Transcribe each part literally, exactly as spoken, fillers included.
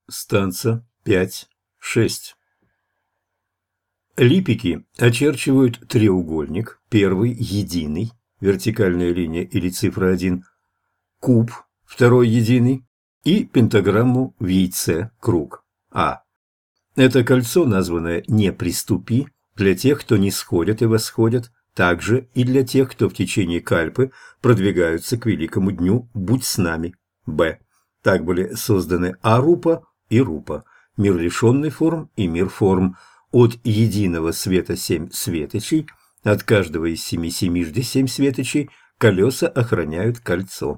Станца пять шесть. Липики очерчивают треугольник, первый единый, вертикальная линия или цифра один, куб, второй единый, и пентаграмму в яйце, круг, А. Это кольцо, названное «не приступи», для тех, кто не сходят и восходят, также и для тех, кто в течение кальпы продвигаются к великому дню «Будь с нами», Б. Так были созданы Арупа и Рупа, мир лишенный форм и мир форм. От единого света семь светочей, от каждого из семи семижды семь светочей, колеса охраняют кольцо.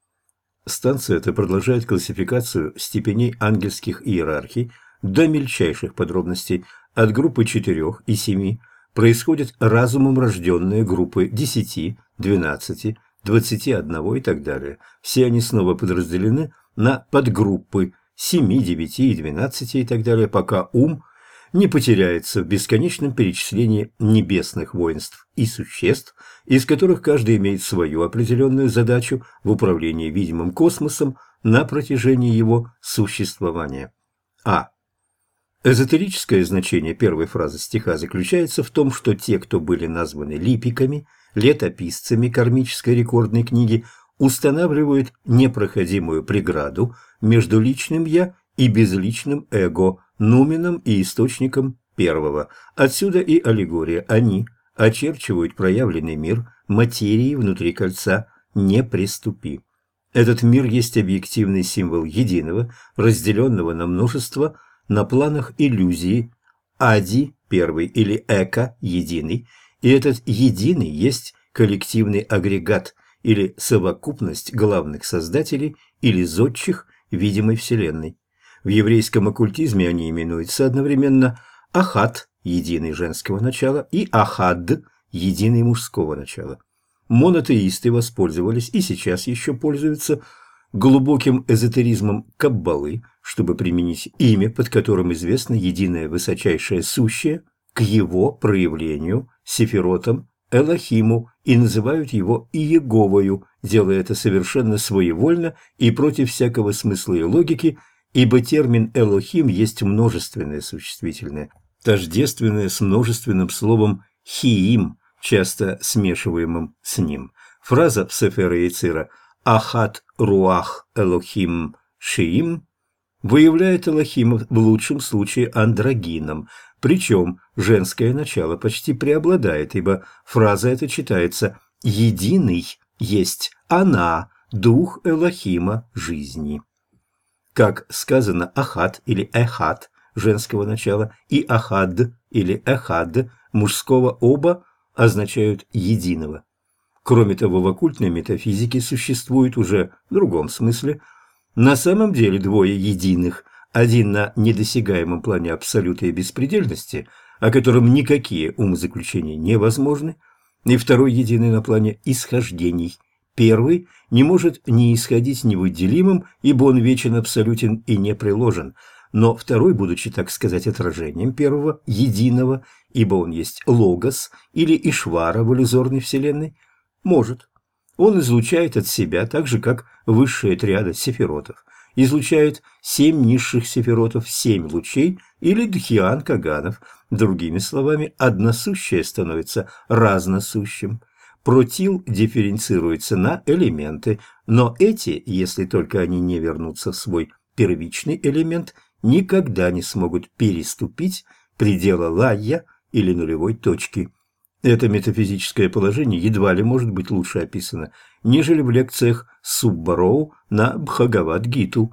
Станция эта продолжает классификацию степеней ангельских иерархий до мельчайших подробностей. От группы четырех и семи происходят разумом рожденные группы десяти, двенадцати, двадцати одного и так далее. Все они снова подразделены на подгруппы семи, девяти и двенадцати и так далее, пока ум не потеряется в бесконечном перечислении небесных воинств и существ, из которых каждый имеет свою определенную задачу в управлении видимым космосом на протяжении его существования. А. Эзотерическое значение первой фразы стиха заключается в том, что те, кто были названы липиками, летописцами кармической рекордной книги, устанавливают непроходимую преграду между личным «я» и безличным эго, нуменом и источником первого. Отсюда и аллегория. Они очерчивают проявленный мир материи внутри кольца «не приступи». Этот мир есть объективный символ единого, разделенного на множество на планах иллюзии, ади первый или эко единый, и этот единый есть коллективный агрегат или совокупность главных создателей или зодчих видимой Вселенной. В еврейском оккультизме они именуются одновременно Ахат – единый женского начала, и Ахад – единый мужского начала. Монотеисты воспользовались и сейчас еще пользуются глубоким эзотеризмом Каббалы, чтобы применить имя, под которым известно единое высочайшее сущее, к его проявлению, сефиротам, Элохиму, и называют его Иеговою, делая это совершенно своевольно и против всякого смысла и логики, ибо термин «элохим» есть множественное существительное, тождественное с множественным словом «хиим», часто смешиваемым с ним. Фраза в Сефера Яцира «Ахат руах элохим шиим» выявляет элохима в лучшем случае андрогином, причем женское начало почти преобладает, ибо фраза эта читается «единый есть она, дух элохима жизни». Как сказано, ахат или эхат женского начала и ахад или эхад мужского оба означают единого. Кроме того, в оккультной метафизике существует уже в другом смысле на самом деле двое единых, один на недосягаемом плане абсолюта и беспредельности, о котором никакие умозаключения невозможны, и второй единый на плане исхождений. Первый не может не исходить невыделимым, ибо он вечен, абсолютен и непреложен, но второй, будучи, так сказать, отражением первого, единого, ибо он есть логос или ишвара в иллюзорной вселенной, может. Он излучает от себя, так же, как высшая триада сефиротов, излучает семь низших сефиротов, семь лучей или дхиан каганов, другими словами, односущее становится разносущим. Протил дифференцируется на элементы, но эти, если только они не вернутся в свой первичный элемент, никогда не смогут переступить предела лайя или нулевой точки. Это метафизическое положение едва ли может быть лучше описано, нежели в лекциях Суббароу на Бхагавад-гиту.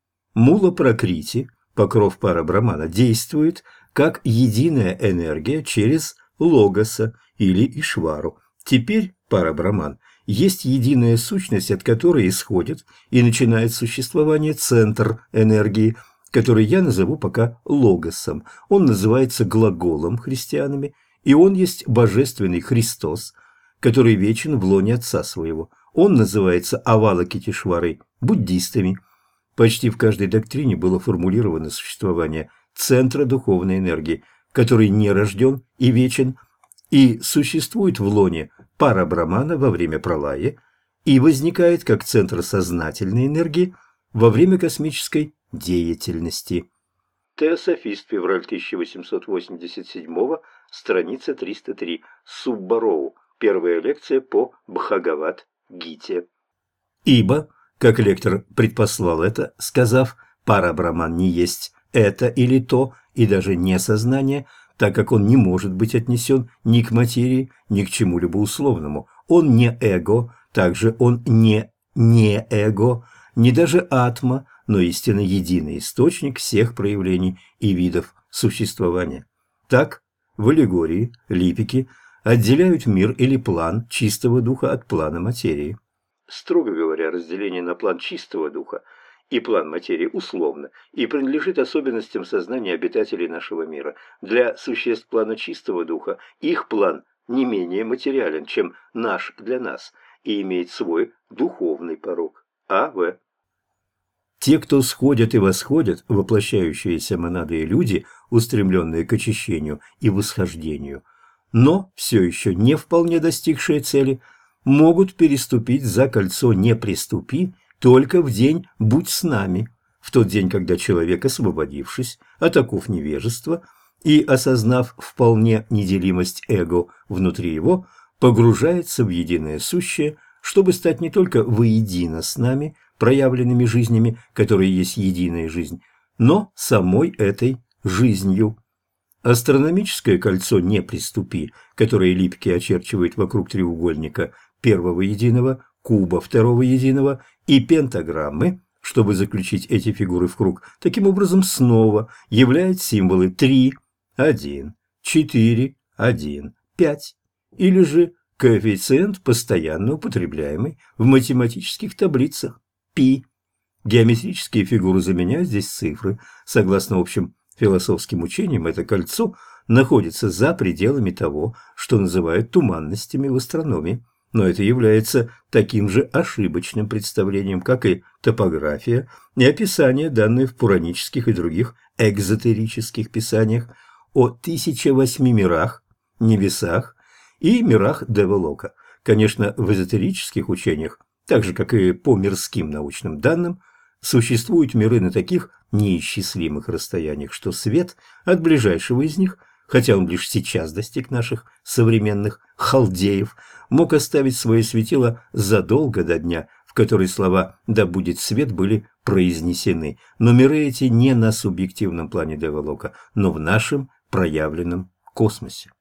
Мула Пракрити, покров Пара-Брамана, действует как единая энергия через Логоса или Ишвару. Теперь Пара-Браман есть единая сущность, от которой исходит и начинает существование центр энергии, который я назову пока Логосом. Он называется глаголом христианами, и он есть божественный Христос, который вечен в лоне Отца Своего. Он называется Авалокитешварой буддистами. Почти в каждой доктрине было формулировано существование центра духовной энергии, который не рожден и вечен, и существует в лоне Пара-Брамана во время пралая и возникает как центр сознательной энергии во время космической деятельности. Теософист, февраль тысяча восемьсот восемьдесят седьмого, страница триста три. Суббароу. Первая лекция по Бхагавад-гите. Ибо, как лектор предпослал это, сказав, пара-браман не есть это или то, и даже не сознание, так как он не может быть отнесен ни к материи, ни к чему-либо условному. Он не эго, также он не не-эго, не даже атма, но истинно единый источник всех проявлений и видов существования. Так, в аллегории липики отделяют мир или план чистого духа от плана материи. Строго говоря, разделение на план чистого духа и план материи условно и принадлежит особенностям сознания обитателей нашего мира. Для существ плана чистого духа их план не менее материален, чем наш для нас, и имеет свой духовный порог. А В. Те, кто сходят и восходят, воплощающиеся монады и люди, устремленные к очищению и восхождению, но все еще не вполне достигшие цели, могут переступить за кольцо «не приступи» только в день «будь с нами», в тот день, когда человек, освободившись от оков невежества и осознав вполне неделимость эго внутри его, погружается в единое сущее, чтобы стать не только воедино с нами, проявленными жизнями, которые есть единая жизнь, но самой этой жизнью. Астрономическое кольцо «не приступи», которое Липки очерчивает вокруг треугольника первого единого, куба второго единого и пентаграммы, чтобы заключить эти фигуры в круг, таким образом снова являет символы три, один, четыре, один, пять, или же коэффициент, постоянно употребляемый в математических таблицах π. Геометрические фигуры заменяют здесь цифры. Согласно общим философским учениям, это кольцо находится за пределами того, что называют туманностями в астрономии. Но это является таким же ошибочным представлением, как и топография и описание, данные в пуранических и других экзотерических писаниях о тысяче восьми мирах, небесах и мирах Деволока. Конечно, в эзотерических учениях, так же, как и по мирским научным данным, существуют миры на таких неисчислимых расстояниях, что свет от ближайшего из них, хотя он лишь сейчас достиг наших современных халдеев, мог оставить свое светило задолго до дня, в который слова «да будет свет» были произнесены. Но миры эти не на субъективном плане Деволока, но в нашем проявленном космосе.